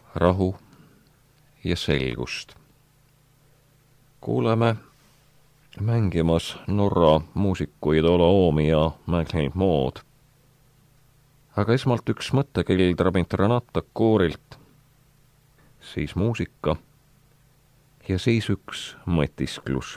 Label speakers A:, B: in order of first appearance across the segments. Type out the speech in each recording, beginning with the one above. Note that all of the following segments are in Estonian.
A: rahu ja selgust. Kuuleme mängimas Norra muusikuid Olaomi ja Magnhild Maud. Aga esmalt üks mõttekild Rabindranath koorilt, siis muusika ja siis üks mõtisklus.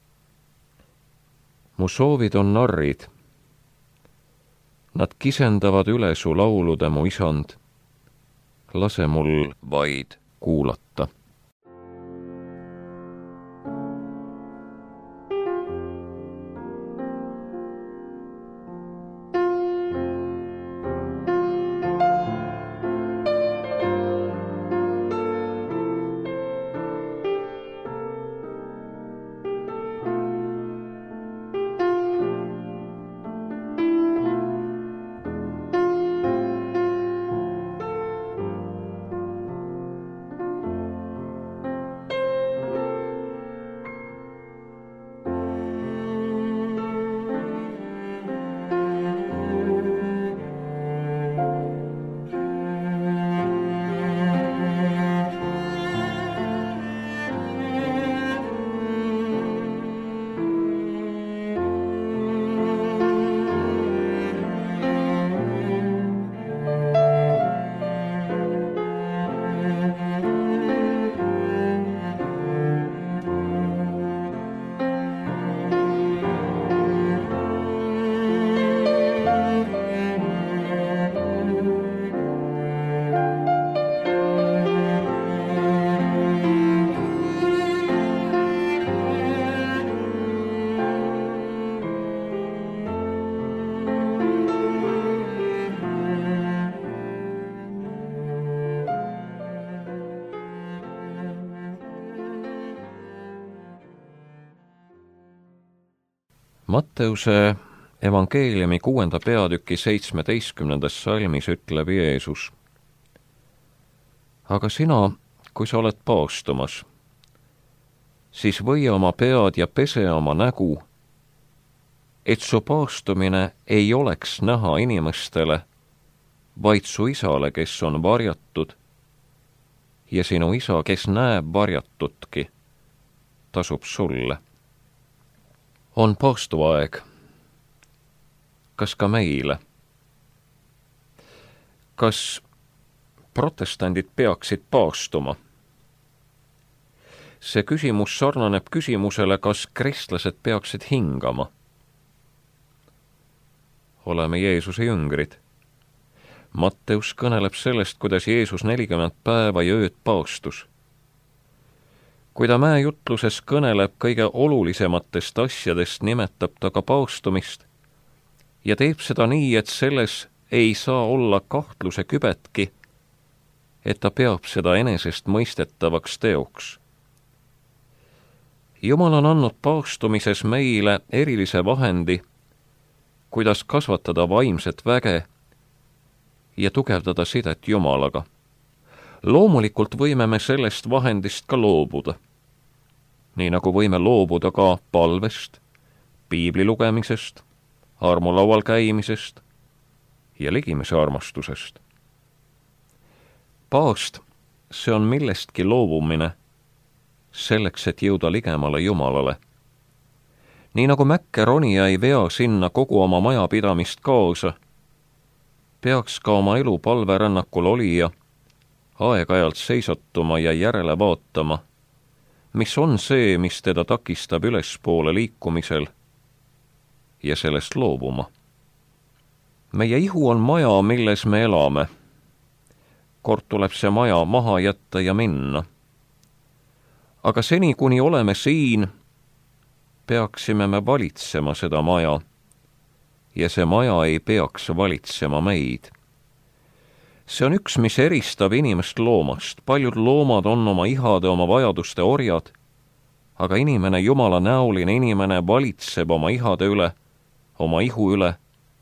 A: Mu soovid on narrid. Nad kisendavad üle su laulude, mu isand. Lase mul vaid kuulata. Matteuse evangeeliumi 6. peatüki 17. salmis ütleb Jeesus: Aga sina, kui sa oled paastumas, siis või oma pead ja pese oma nägu, et su paastumine ei oleks näha inimestele, vaid su isale, kes on varjatud, ja sinu isa, kes näeb varjatutki, tasub sulle. On paastuaeg. Kas ka meile? Kas protestandid peaksid paastuma? See küsimus sarnaneb küsimusele, kas kristlased peaksid hingama. Oleme Jeesuse jüngrid. Matteus kõneleb sellest, kuidas Jeesus 40 päeva ja ööd paastus. Kui ta mäejutluses kõneleb kõige olulisematest asjadest, nimetab ta ka paastumist ja teeb seda nii, et selles ei saa olla kahtluse kübetki, et ta peab seda enesest mõistetavaks teoks. Jumal on andnud paastumises meile erilise vahendi, kuidas kasvatada vaimset väge ja tugevdada sidet Jumalaga. Loomulikult võime me sellest vahendist ka loobuda. Nii nagu võime loobuda ka palvest, piibli lugemisest, armulaual käimisest ja ligimese armastusest. Paast, see on millestki loobumine, selleks, et jõuda ligemale Jumalale. Nii nagu mäkke ronija ei vea sinna kogu oma majapidamist kaasa, peaks ka oma elu palverännakul olija aeg-ajalt seisatuma ja järele vaatama, mis on see, mis teda takistab ülespoole liikumisel ja sellest loobuma. Meie ihu on maja, milles me elame. Kord tuleb see maja maha jätta ja minna. Aga seni, kuni oleme siin, peaksime me valitsema seda maja ja see maja ei peaks valitsema meid. See on üks, mis eristab inimest loomast. Paljud loomad on oma ihade, oma vajaduste orjad, aga inimene, Jumala näoline inimene, valitseb oma ihade üle, oma ihu üle.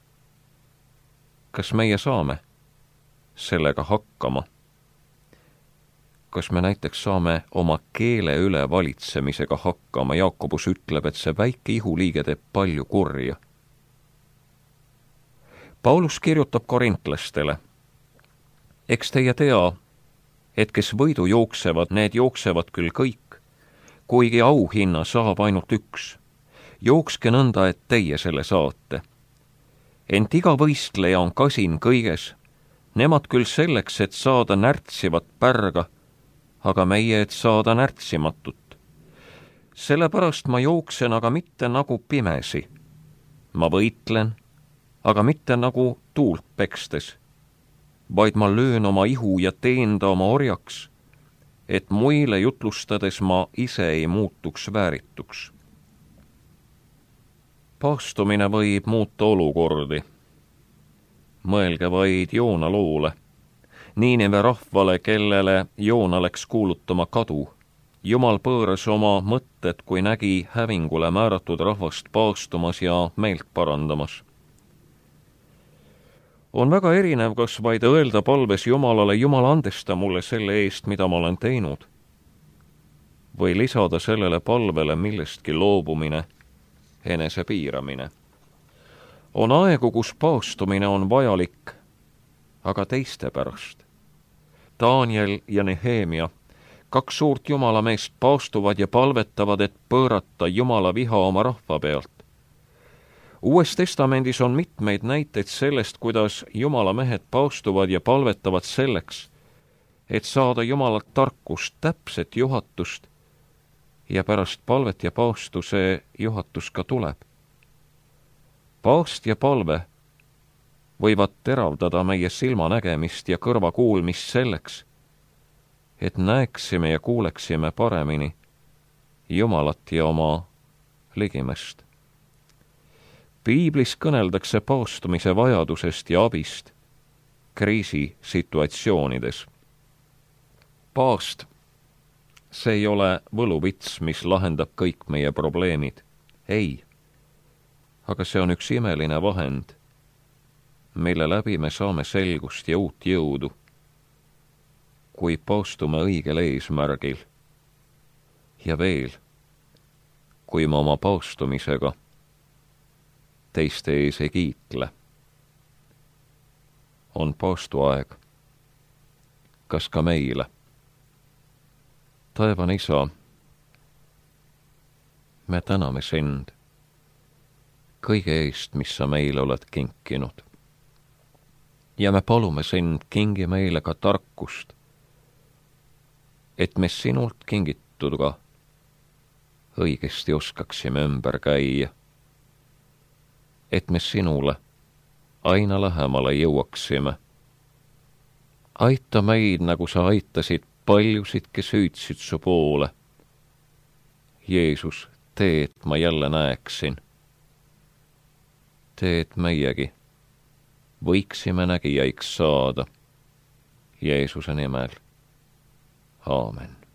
A: Kas meie saame sellega hakkama? Kas me näiteks saame oma keele üle valitsemisega hakkama? Jaakobus ütleb, et see väike ihuliige teeb palju kurja. Paulus kirjutab korintlastele: Eks teie tea, et kes võidu jooksevad, need jooksevad küll kõik, kuigi auhinna saab ainult üks. Jookske nõnda, et teie selle saate. Ent iga võistleja on kasin kõiges, nemad küll selleks, et saada närtsivat pärga, aga meie, et saada närtsimatut. Sellepärast ma jooksen, aga mitte nagu pimesi. Ma võitlen, aga mitte nagu tuult pekstes, vaid ma löön oma ihu ja teen ta oma orjaks, et muile jutlustades ma ise ei muutuks väärituks. Paastumine võib muuta olukordi. Mõelge vaid Joona loole, Niineve rahvale, kellele Joona läks kuulutama kadu. Jumal pööras oma mõtted, kui nägi hävingule määratud rahvast paastumas ja meelt parandamas. On väga erinev, kas vaid öelda palves Jumalale, Jumal, andesta mulle selle eest, mida ma olen teinud, või lisada sellele palvele millestki loobumine, enese piiramine. On aegu, kus paastumine on vajalik, aga teiste pärast. Daniel ja Nehemia, kaks suurt Jumala meest, paastuvad ja palvetavad, et pöörata Jumala viha oma rahva pealt. Uues testamendis on mitmeid näiteid sellest, kuidas Jumala mehed paastuvad ja palvetavad selleks, et saada Jumalalt tarkust, täpset juhatust, ja pärast palvet ja paastu see juhatus ka tuleb. Paast ja palve võivad teravdada meie silmanägemist ja kõrvakuulmist selleks, et näeksime ja kuuleksime paremini Jumalat ja oma ligimest. Piiblis kõneldakse paastumise vajadusest ja abist kriisisituatsioonides. Paast, see ei ole võluvits, mis lahendab kõik meie probleemid. Ei, aga see on üks imeline vahend, mille läbi me saame selgust ja uut jõudu, kui paastume õigel eesmärgil. Ja veel, kui me oma paastumisega teiste ees ei kiitle. On paastuaeg, kas ka meile. Taevane Isa, me täname sind kõige eest, mis sa meile oled kinkinud. Ja me palume sind, kingi meile ka tarkust, et me sinult kingituga õigesti oskaksime ümber käia, et me sinule aina lähemale jõuaksime. Aita meid, nagu sa aitasid paljusid, kes hüüdsid su poole. Jeesus, tee, et ma jälle näeksin. Tee, et meiegi võiksime nägijaiks saada. Jeesuse nimel. Aamen.